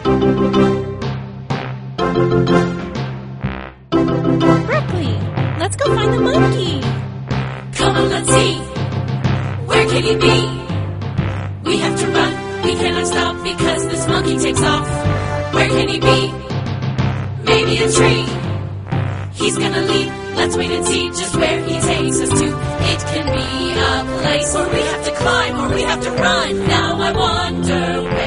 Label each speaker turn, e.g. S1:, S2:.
S1: Berkeley, let's go find the monkey.
S2: Come on, let's see. Where can he be? We have to run. We cannot stop because this monkey takes off. Where can he be? Maybe a tree. He's gonna leap. Let's wait and see just where he takes us to. It can be a place where we have to climb or we have to run. Now I wonder where